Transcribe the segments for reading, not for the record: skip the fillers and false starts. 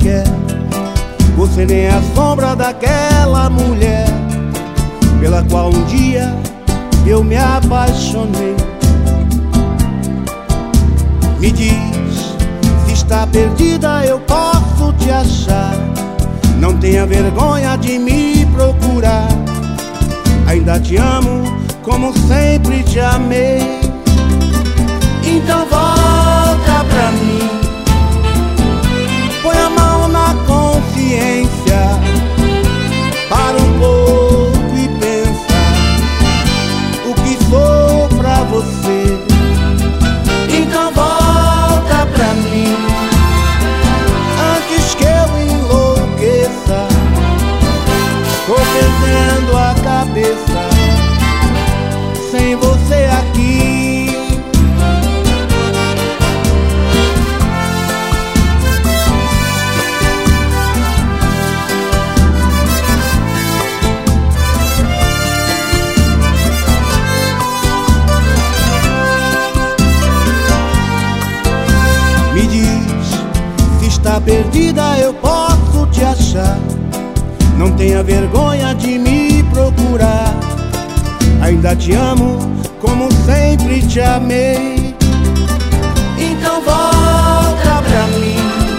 quer. Você nem é a sombra daquela mulher pela qual um dia eu me apaixonei. Me diz, se está perdida eu posso te achar. Não tenha vergonha de me procurar. Ainda te amo como sempre te amei. Então volta pra mim, põe a mão na consciência, para um pouco e pensa o que sou pra você. Então volta pra mim, antes que eu enlouqueça. Tô perdendo a cabeça sem você aqui. Me diz, se está perdida eu posso te achar. Não tenha vergonha de me procurar. Ainda te amo como sempre te amei. Então volta pra mim,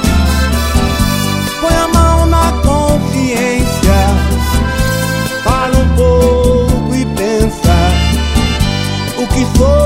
põe a mão na consciência, para um pouco e pensa o que sou